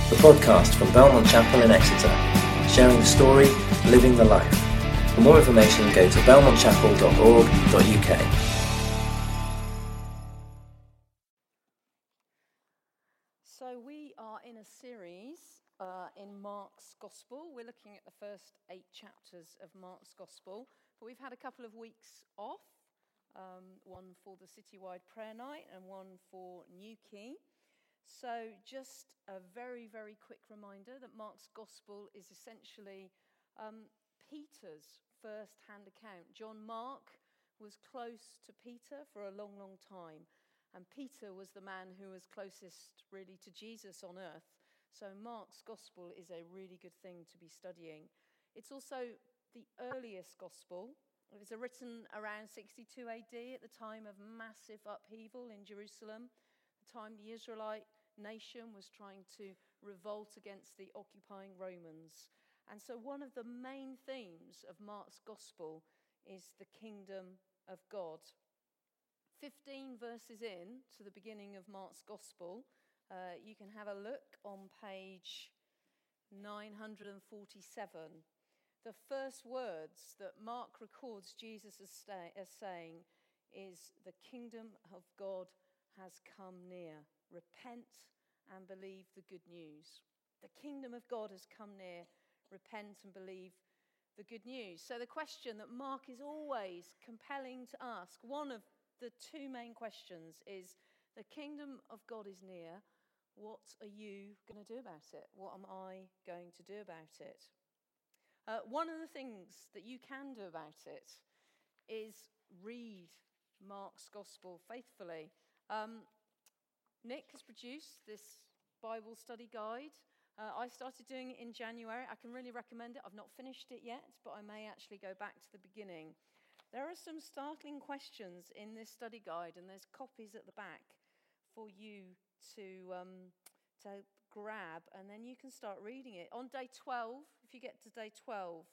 the podcast from Belmont Chapel in Exeter, sharing the story, living the life. For more information, go to belmontchapel.org.uk. So we are in a series in Mark's Gospel. We're looking at the first 8 chapters of Mark's Gospel, but we've had a couple of weeks off, one for the citywide prayer night and one for New Key. So just a very, very quick reminder that Mark's Gospel is essentially Peter's first-hand account. John Mark was close to Peter for a long, long time. And Peter was the man who was closest really to Jesus on earth. So Mark's Gospel is a really good thing to be studying. It's also the earliest Gospel. It was written around 62 AD at the time of massive upheaval in Jerusalem, the time the Israelite nation was trying to revolt against the occupying Romans. And so one of the main themes of Mark's Gospel is the kingdom of God. 15 verses in to the beginning of Mark's Gospel, you can have a look on page 947. The first words that Mark records Jesus as saying is, "The kingdom of God has come near. Repent and believe the good news." The kingdom of God has come near. Repent and believe the good news. So the question that Mark is always compelling to ask, one of the two main questions is, the kingdom of God is near. What are you going to do about it? What am I going to do about it? One of the things that you can do about it is read Mark's Gospel faithfully. Nick has produced this Bible study guide. I started doing it in January. I can really recommend it. I've not finished it yet, but I may actually go back to the beginning. There are some startling questions in this study guide, and there's copies at the back for you to grab, and then you can start reading it. On day 12, if you get to day 12,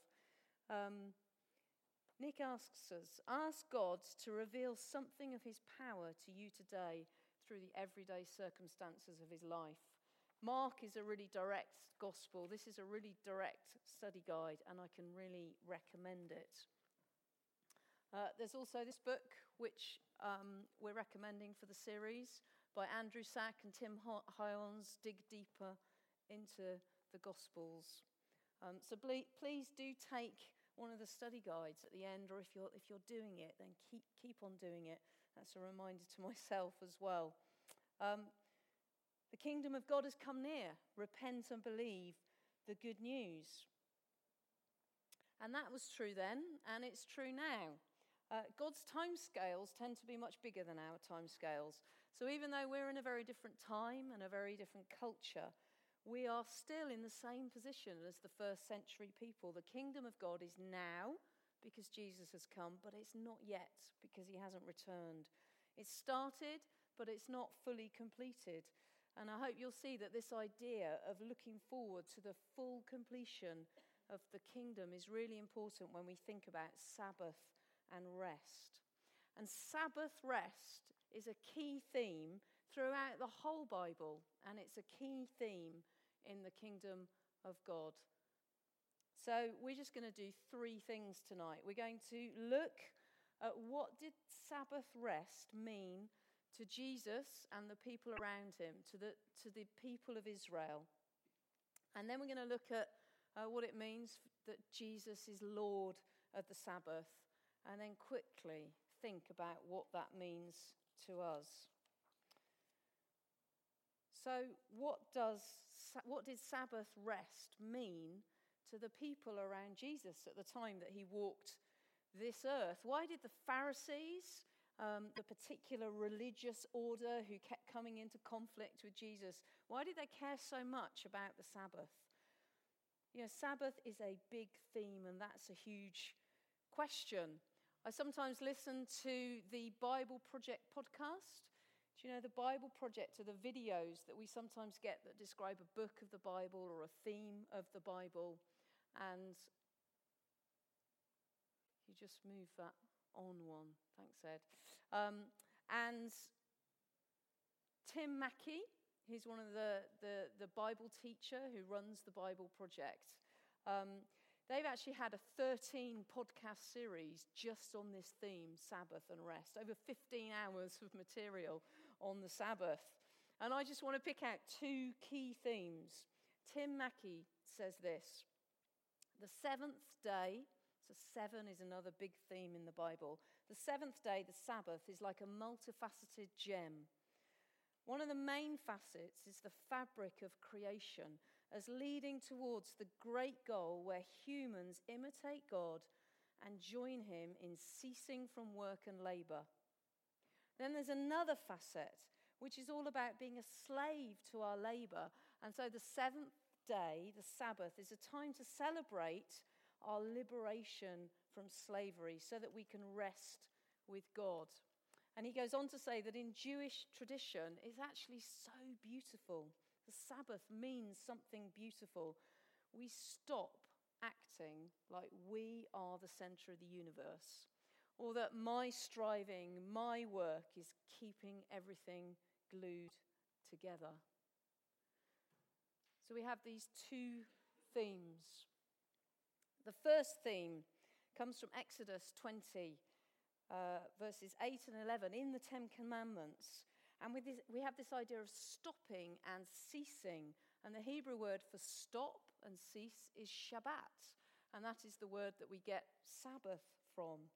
Nick asks us, ask God to reveal something of his power to you today through the everyday circumstances of his life. Mark is a really direct gospel. This is a really direct study guide, and I can really recommend it. There's also this book, which we're recommending for the series, by Andrew Sack and Tim Hyons, Dig Deeper into the Gospels. So please do take one of the study guides at the end, or if you're doing it, then keep on doing it. That's a reminder to myself as well. The kingdom of God has come near. Repent and believe the good news. And that was true then, and it's true now. God's timescales tend to be much bigger than our timescales. So even though we're in a very different time and a very different culture, we are still in the same position as the first century people. The kingdom of God is now because Jesus has come, but it's not yet because he hasn't returned. It's started, but it's not fully completed. And I hope you'll see that this idea of looking forward to the full completion of the kingdom is really important when we think about Sabbath and rest. And Sabbath rest is a key theme throughout the whole Bible, and it's a key theme in the kingdom of God. So we're just going to do 3 things tonight. We're going to look at what did Sabbath rest mean to Jesus and the people around him, to the people of Israel. And then we're going to look at what it means that Jesus is Lord of the Sabbath, and then quickly think about what that means to us. So what did Sabbath rest mean to the people around Jesus at the time that he walked this earth? Why did the Pharisees, the particular religious order who kept coming into conflict with Jesus, why did they care so much about the Sabbath? You know, Sabbath is a big theme, and that's a huge question. I sometimes listen to the Bible Project podcast. Do you know the Bible Project are the videos that we sometimes get that describe a book of the Bible or a theme of the Bible? And you just move that on one. Thanks, Ed. And Tim Mackey He's one of the Bible teacher who runs the Bible Project. They've actually had a 13 podcast series just on this theme, Sabbath and rest, over 15 hours of material on the Sabbath. And I just want to pick out two key themes. Tim Mackie says this: the seventh day, so 7 is another big theme in the Bible. The seventh day, the Sabbath, is like a multifaceted gem. One of the main facets is the fabric of creation as leading towards the great goal where humans imitate God and join him in ceasing from work and labor. Then there's another facet, which is all about being a slave to our labor. And so the seventh day, the Sabbath, is a time to celebrate our liberation from slavery so that we can rest with God. And he goes on to say that in Jewish tradition, it's actually so beautiful. The Sabbath means something beautiful. We stop acting like we are the center of the universe, or that my striving, my work is keeping everything glued together. So we have these two themes. The first theme comes from Exodus 20, verses 8 and 11, in the Ten Commandments. And with this, we have this idea of stopping and ceasing. And the Hebrew word for stop and cease is Shabbat. And that is the word that we get Sabbath from.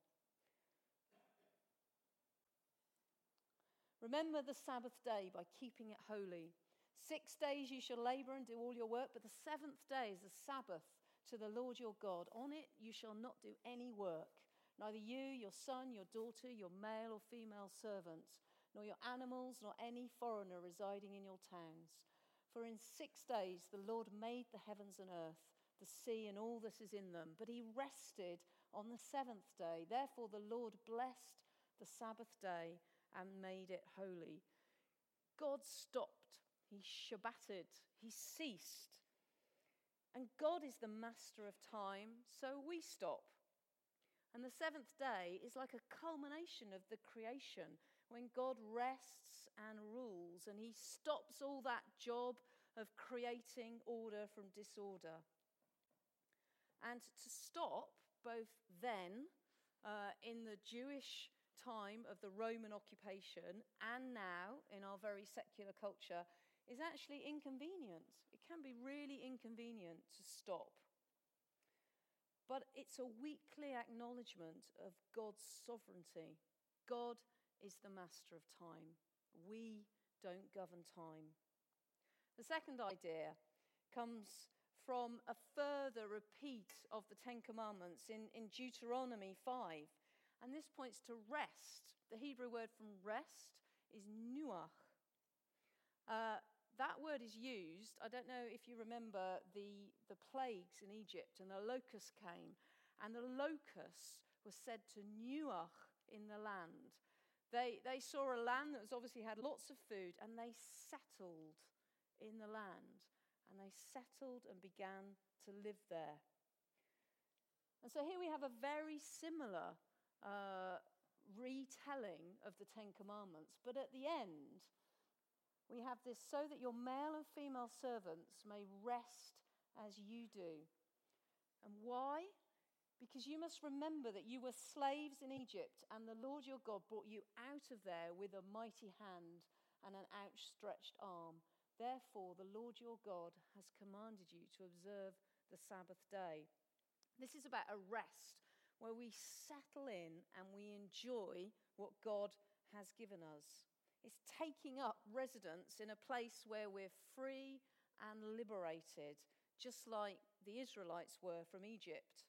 Remember the Sabbath day by keeping it holy. 6 days you shall labor and do all your work, but the seventh day is the Sabbath to the Lord your God. On it you shall not do any work. Neither you, your son, your daughter, your male or female servant, nor your animals, nor any foreigner residing in your towns. For in 6 days the Lord made the heavens and earth, the sea and all that is in them. But he rested on the seventh day. Therefore the Lord blessed the Sabbath day and made it holy. God stopped. He Shabbated. He ceased. And God is the master of time, so we stop. And the seventh day is like a culmination of the creation when God rests and rules and he stops all that job of creating order from disorder. And to stop, both then in the Jewish time of the Roman occupation and now in our very secular culture, is actually inconvenient. It can be really inconvenient to stop. But it's a weekly acknowledgement of God's sovereignty. God is the master of time. We don't govern time. The second idea comes from a further repeat of the Ten Commandments in Deuteronomy 5. And this points to rest. The Hebrew word from rest is nuach. That word is used, I don't know if you remember the plagues in Egypt, and the locusts came, and the locusts were said to nuach in the land. They saw a land that was obviously had lots of food, and they settled in the land, and they settled and began to live there. And so here we have a very similar retelling of the Ten Commandments, but at the end, we have this: so that your male and female servants may rest as you do. And why? Because you must remember that you were slaves in Egypt, and the Lord your God brought you out of there with a mighty hand and an outstretched arm. Therefore, the Lord your God has commanded you to observe the Sabbath day. This is about a rest where we settle in and we enjoy what God has given us. It's taking up residence in a place where we're free and liberated, just like the Israelites were from Egypt.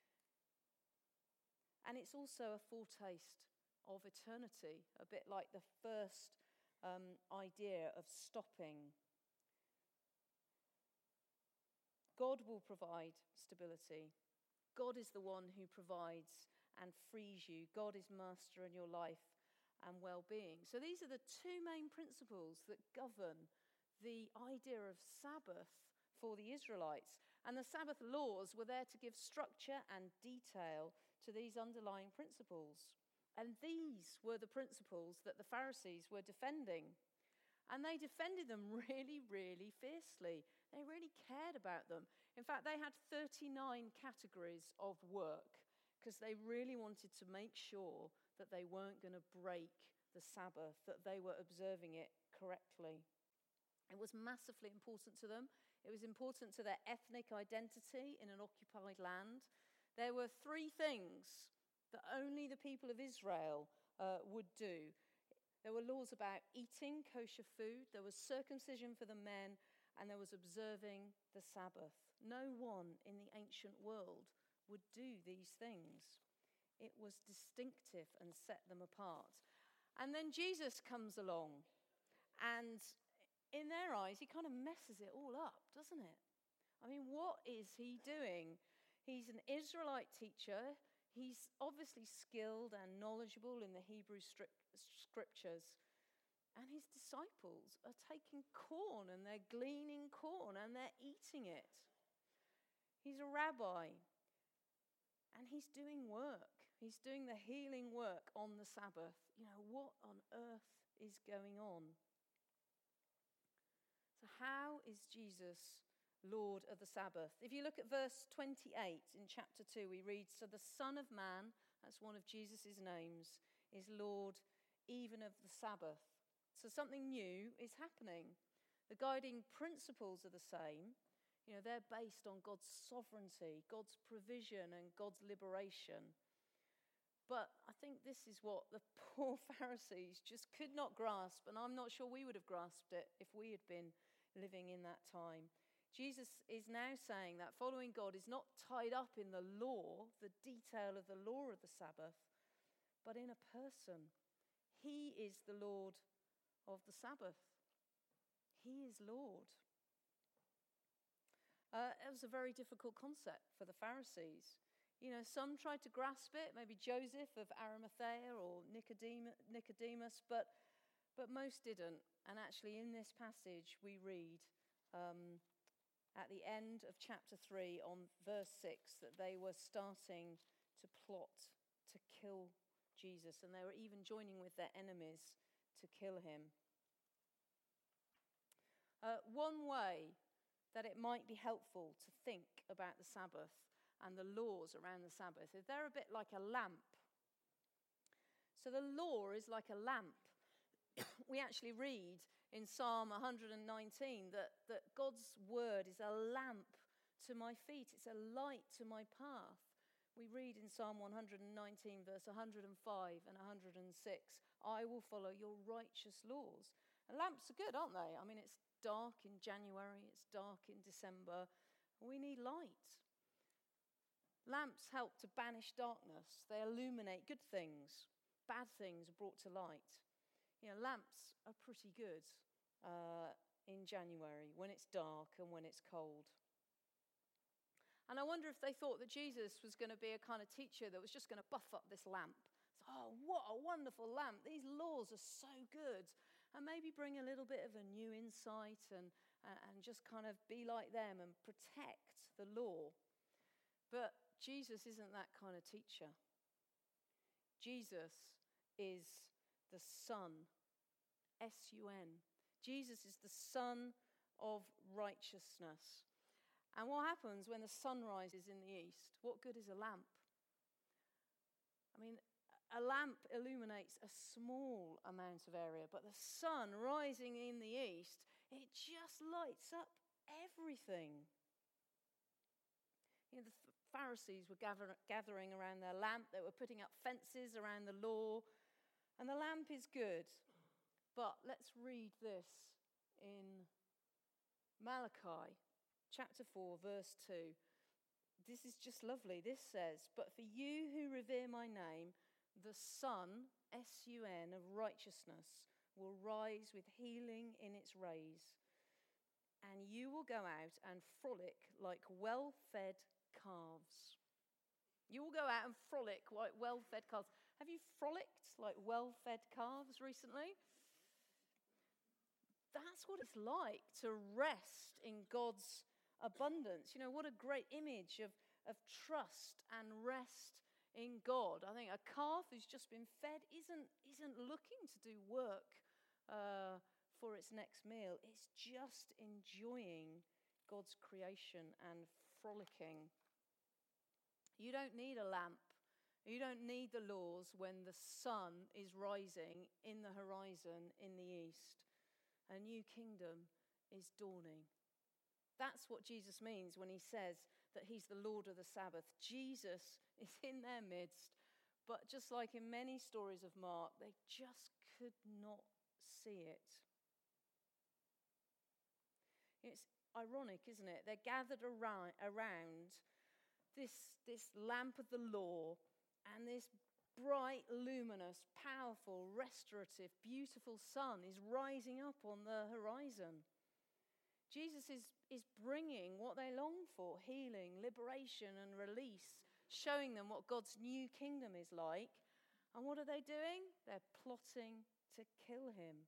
And it's also a foretaste of eternity, a bit like the first idea of stopping. God will provide stability. God is the one who provides and frees you. God is master in your life and well-being. So these are the two main principles that govern the idea of Sabbath for the Israelites. And the Sabbath laws were there to give structure and detail to these underlying principles. And these were the principles that the Pharisees were defending. And they defended them really, really fiercely. They really cared about them. In fact, they had 39 categories of work because they really wanted to make sure that they weren't going to break the Sabbath, that they were observing it correctly. It was massively important to them. It was important to their ethnic identity in an occupied land. There were 3 things that only the people of Israel would do. There were laws about eating kosher food, there was circumcision for the men, and there was observing the Sabbath. No one in the ancient world would do these things. It was distinctive and set them apart. And then Jesus comes along, and in their eyes, he kind of messes it all up, doesn't it? I mean, what is he doing? He's an Israelite teacher. He's obviously skilled and knowledgeable in the Hebrew scriptures. And his disciples are taking corn and they're gleaning corn and they're eating it. He's a rabbi and he's doing work. He's doing the healing work on the Sabbath. You know, what on earth is going on? So how is Jesus Lord of the Sabbath? If you look at verse 28 in chapter 2, we read, "So the Son of Man," that's one of Jesus' names, "is Lord even of the Sabbath." So something new is happening. The guiding principles are the same. You know, they're based on God's sovereignty, God's provision, and God's liberation. But I think this is what the poor Pharisees just could not grasp, and I'm not sure we would have grasped it if we had been living in that time. Jesus is now saying that following God is not tied up in the law, the detail of the law of the Sabbath, but in a person. He is the Lord of the Sabbath. He is Lord. It was a very difficult concept for the Pharisees. You know, some tried to grasp it, maybe Joseph of Arimathea or Nicodemus, but most didn't. And actually in this passage we read at the end of chapter 3 on verse 6 that they were starting to plot to kill Jesus, and they were even joining with their enemies to kill him. One way that it might be helpful to think about the Sabbath and the laws around the Sabbath is they're a bit like a lamp. So the law is like a lamp. We actually read in Psalm 119 that God's word is a lamp to my feet. It's a light to my path. We read in Psalm 119, verse 105 and 106, "I will follow your righteous laws." And lamps are good, aren't they? I mean, it's dark in January, it's dark in December. We need light. Lamps help to banish darkness. They illuminate good things. Bad things are brought to light. You know, lamps are pretty good in January when it's dark and when it's cold. And I wonder if they thought that Jesus was going to be a kind of teacher that was just going to buff up this lamp. So, oh, what a wonderful lamp. These laws are so good. And maybe bring a little bit of a new insight and just kind of be like them and protect the law. But Jesus isn't that kind of teacher. Jesus is the Son, S-U-N. Jesus is the Son of righteousness. And what happens when the sun rises in the east? What good is a lamp? I mean, a lamp illuminates a small amount of area, but the sun rising in the east, it just lights up everything. You know, the Pharisees were gathering around their lamp. They were putting up fences around the law. And the lamp is good. But let's read this in Malachi chapter 4, verse 2. This is just lovely. This says, "But for you who revere my name, the sun, S-U-N, of righteousness will rise with healing in its rays. And you will go out and frolic like well-fed calves." You will go out and frolic like well-fed calves. Have you frolicked like well-fed calves recently? That's what it's like to rest in God's abundance. You know, what a great image of trust and rest in God. I think a calf who's just been fed isn't looking to do work for before its next meal. It's just enjoying God's creation and frolicking. You don't need a lamp. You don't need the laws when the sun is rising in the horizon in the east. A new kingdom is dawning. That's what Jesus means when he says that he's the Lord of the Sabbath. Jesus is in their midst, but just like in many stories of Mark, they just could not see it. It's ironic, isn't it? They're gathered around this lamp of the law, and this bright, luminous, powerful, restorative, beautiful sun is rising up on the horizon. Jesus is bringing what they long for, healing, liberation, and release, showing them what God's new kingdom is like. And what are they doing? They're plotting to kill him.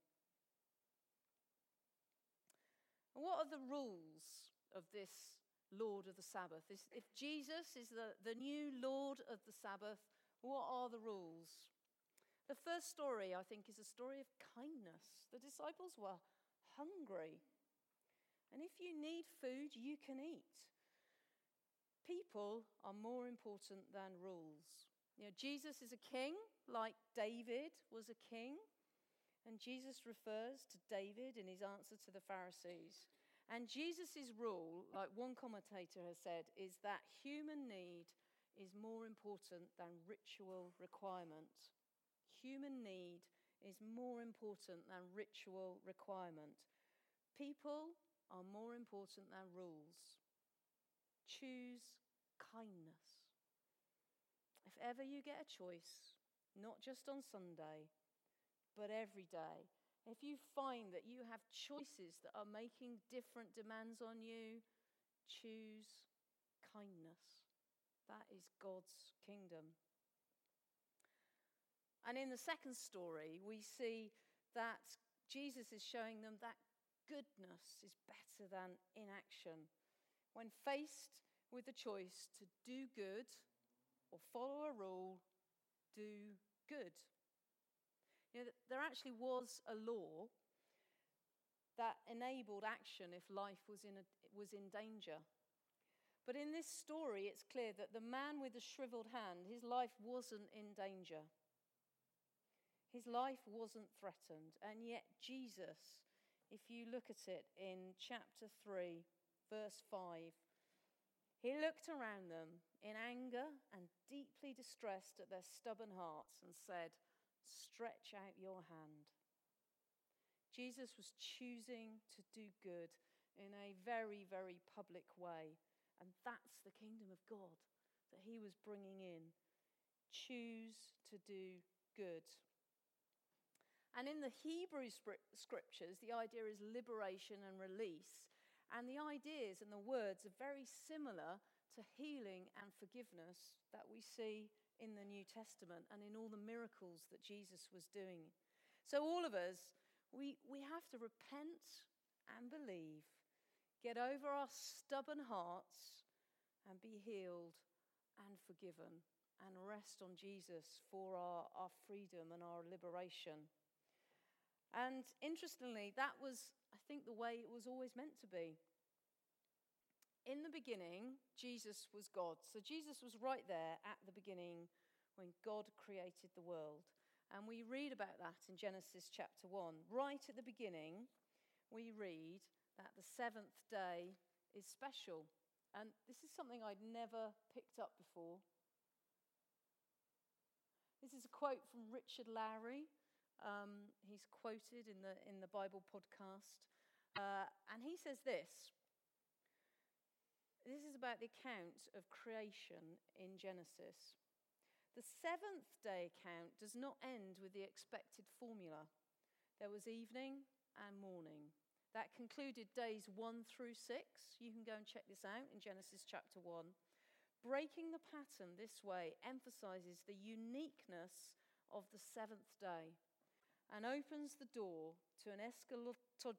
And what are the rules of this Lord of the Sabbath? If Jesus is the new Lord of the Sabbath, what are the rules? The first story, I think, is a story of kindness. The disciples were hungry. And if you need food, you can eat. People are more important than rules. You know, Jesus is a king, like David was a king. And Jesus refers to David in his answer to the Pharisees. And Jesus' rule, like one commentator has said, is that human need is more important than ritual requirement. Human need is more important than ritual requirement. People are more important than rules. Choose kindness. If ever you get a choice, not just on Sunday, but every day, if you find that you have choices that are making different demands on you, choose kindness. That is God's kingdom. And in the second story, we see that Jesus is showing them that goodness is better than inaction. When faced with the choice to do good or follow a rule, do good. You know, there actually was a law that enabled action if life was in danger. But in this story, it's clear that the man with the shriveled hand, his life wasn't in danger. His life wasn't threatened. And yet Jesus, if you look at it in chapter 3, verse 5, he looked around them in anger and deeply distressed at their stubborn hearts and said, "Stretch out your hand." Jesus was choosing to do good in a very, very public way. And that's the kingdom of God that he was bringing in. Choose to do good. And in the Hebrew scriptures, the idea is liberation and release. And the ideas and the words are very similar to healing and forgiveness that we see in the New Testament and in all the miracles that Jesus was doing. So all of us, we have to repent and believe, get over our stubborn hearts and be healed and forgiven and rest on Jesus for our freedom and our liberation. And interestingly, that was, I think, the way it was always meant to be. In the beginning, Jesus was God. So Jesus was right there at the beginning when God created the world. And we read about that in Genesis chapter 1. Right at the beginning, we read that the seventh day is special. And this is something I'd never picked up before. This is a quote from Richard Lowry. He's quoted in the Bible podcast. And he says this. This is about the account of creation in Genesis. The seventh day account does not end with the expected formula. There was evening and morning. That concluded days 1 through 6. You can go and check this out in Genesis chapter 1. Breaking the pattern this way emphasizes the uniqueness of the seventh day and opens the door to an eschatological.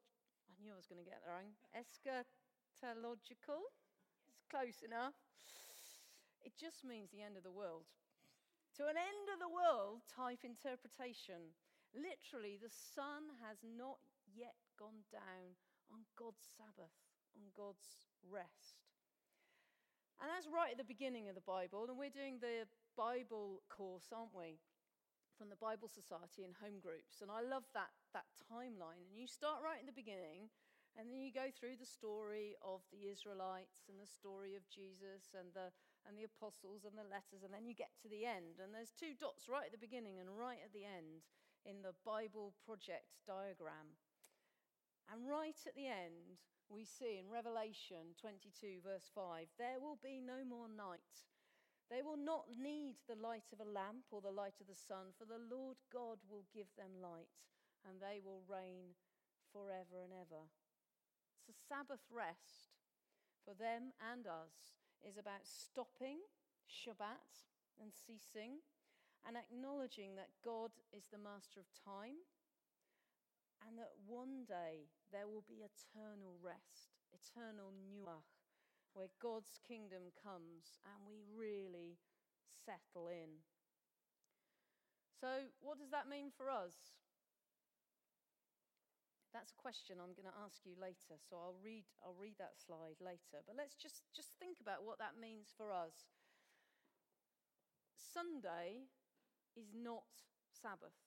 It's close enough. It just means the end of the world. To an end of the world type interpretation. Literally, the sun has not yet gone down on God's Sabbath, on God's rest. And that's right at the beginning of the Bible, and we're doing the Bible course, aren't we? From the Bible Society in home groups. And I love that timeline. And you start right in the beginning, and then you go through the story of the Israelites and the story of Jesus and the apostles and the letters, and then you get to the end. And there's 2 dots right at the beginning and right at the end in the Bible project diagram. And right at the end, we see in Revelation 22, verse 5, there will be no more night. They will not need the light of a lamp or the light of the sun, for the Lord God will give them light, and they will reign forever and ever. So Sabbath rest for them and us is about stopping Shabbat and ceasing and acknowledging that God is the master of time and that one day there will be eternal rest, eternal nuach, where God's kingdom comes and we really settle in. So what does that mean for us? That's a question I'm going to ask you later, so I'll read that slide later. But let's just think about what that means for us. Sunday is not Sabbath.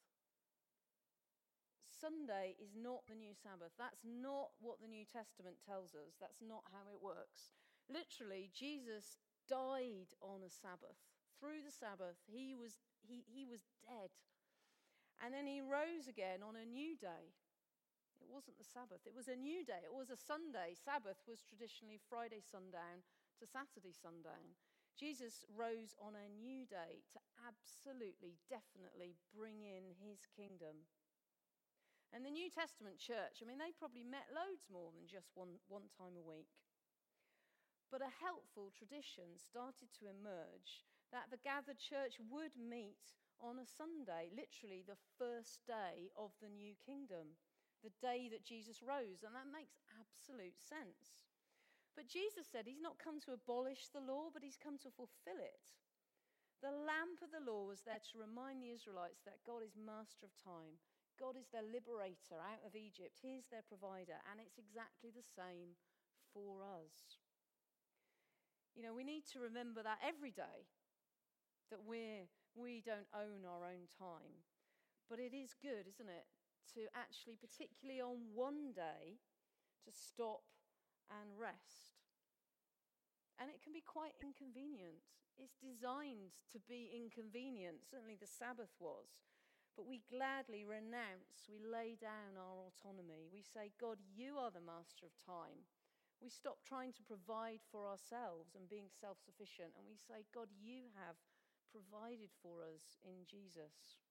Sunday is not the new Sabbath. That's not what the New Testament tells us. That's not how it works. Literally, Jesus died on a Sabbath. Through the Sabbath, he was dead. And then he rose again on a new day. It wasn't the Sabbath. It was a new day. It was a Sunday. Sabbath was traditionally Friday sundown to Saturday sundown. Jesus rose on a new day to absolutely, definitely bring in his kingdom. And the New Testament church, they probably met loads more than just one time a week. But a helpful tradition started to emerge that the gathered church would meet on a Sunday, literally the first day of the new kingdom, the day that Jesus rose. And that makes absolute sense. But Jesus said he's not come to abolish the law, but he's come to fulfill it. The lamp of the law was there to remind the Israelites that God is master of time. God is their liberator out of Egypt. He's their provider. And it's exactly the same for us. We need to remember that every day, that we don't own our own time. But it is good, isn't it, to actually, particularly on one day, to stop and rest. And it can be quite inconvenient. It's designed to be inconvenient. Certainly the Sabbath was. But we gladly renounce, we lay down our autonomy. We say, God, you are the master of time. We stop trying to provide for ourselves and being self-sufficient. And we say, God, you have provided for us in Jesus.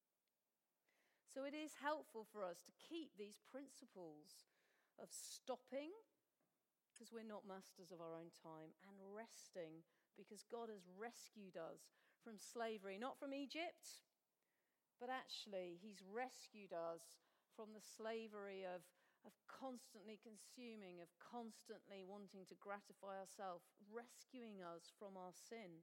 So it is helpful for us to keep these principles of stopping, because we're not masters of our own time, and resting, because God has rescued us from slavery, not from Egypt, but actually he's rescued us from the slavery of constantly consuming, of constantly wanting to gratify ourselves, rescuing us from our sin.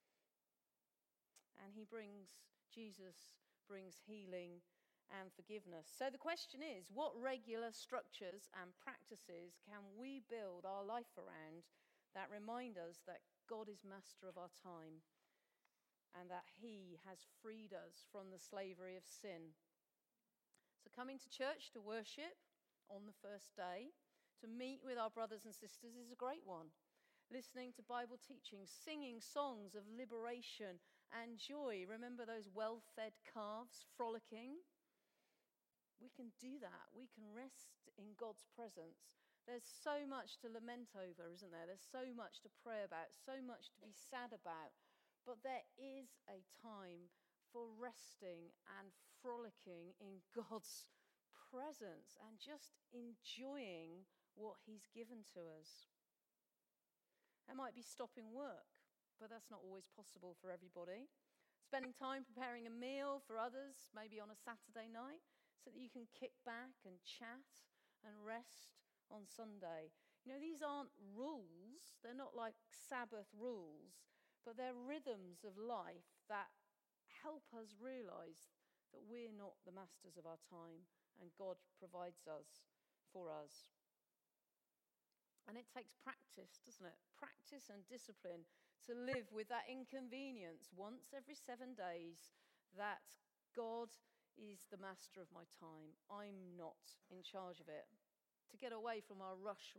And Jesus brings healing and forgiveness. So the question is, what regular structures and practices can we build our life around that remind us that God is master of our time and that he has freed us from the slavery of sin? So coming to church to worship on the first day, to meet with our brothers and sisters, is a great one. Listening to Bible teaching, singing songs of liberation and joy. Remember those well-fed calves frolicking? We can do that. We can rest in God's presence. There's so much to lament over, isn't there? There's so much to pray about, so much to be sad about. But there is a time for resting and frolicking in God's presence and just enjoying what he's given to us. That might be stopping work, but that's not always possible for everybody. Spending time preparing a meal for others, maybe on a Saturday night, so that you can kick back and chat and rest on Sunday. These aren't rules. They're not like Sabbath rules, but they're rhythms of life that help us realize that we're not the masters of our time and God provides us for us. And it takes practice, doesn't it? Practice and discipline to live with that inconvenience once every 7 days that God is the master of my time. I'm not in charge of it. To get away from our rush.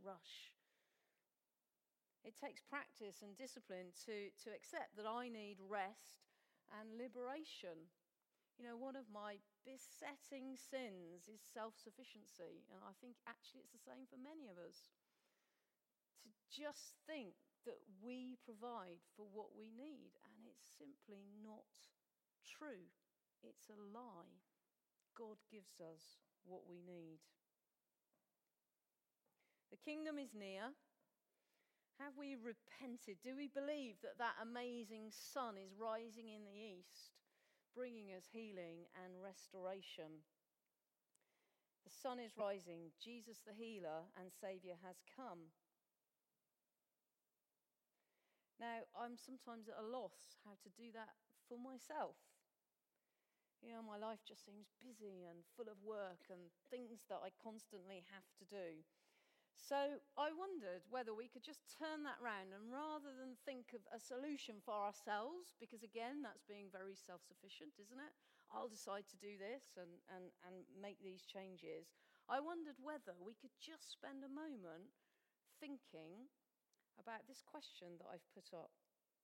It takes practice and discipline to accept that I need rest and liberation. You know, one of my besetting sins is self-sufficiency. And I think actually it's the same for many of us. To just think that we provide for what we need, and it's simply not true. It's a lie. God gives us what we need. The kingdom is near. Have we repented? Do we believe that that amazing sun is rising in the east, bringing us healing and restoration? The sun is rising. Jesus, the healer and Saviour, has come. Now, I'm sometimes at a loss how to do that for myself. You know, my life just seems busy and full of work and things that I constantly have to do. So I wondered whether we could just turn that round, and rather than think of a solution for ourselves, because again, that's being very self-sufficient, isn't it? I'll decide to do this and make these changes. I wondered whether we could just spend a moment thinking about this question that I've put up.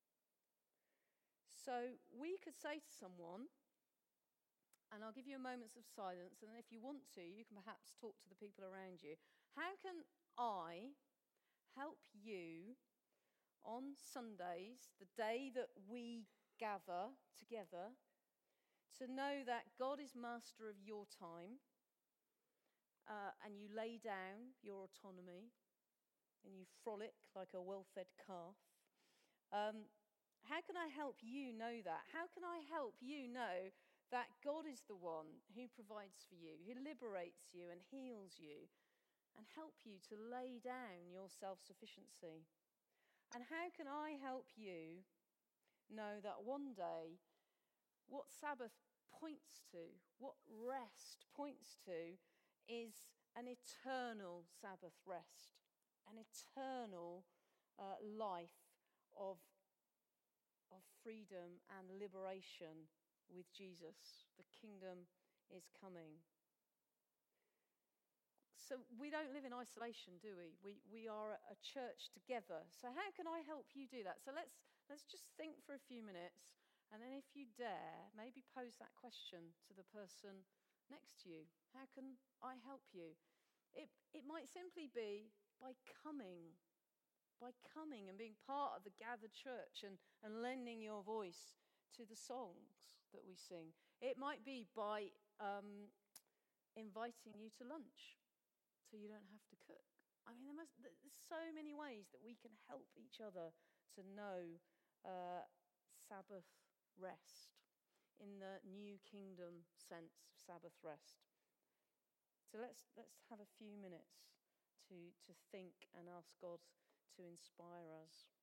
So we could say to someone, and I'll give you moments of silence, and if you want to, you can perhaps talk to the people around you. How can I help you on Sundays, the day that we gather together, to know that God is master of your time, and you lay down your autonomy, and you frolic like a well-fed calf? How can I help you know that? How can I help you know that God is the one who provides for you, who liberates you and heals you, and help you to lay down your self-sufficiency? And how can I help you know that one day what Sabbath points to, what rest points to, is an eternal Sabbath rest? An eternal life of freedom and liberation with Jesus. The kingdom is coming. So we don't live in isolation, do we? We are a church together. So how can I help you do that? So let's just think for a few minutes, and then if you dare, maybe pose that question to the person next to you. How can I help you? It might simply be by coming and being part of the gathered church and lending your voice to the songs that we sing. It might be by inviting you to lunch so you don't have to cook. I mean, there's so many ways that we can help each other to know Sabbath rest in the new kingdom sense of Sabbath rest. So let's have a few minutes to think and ask God to inspire us.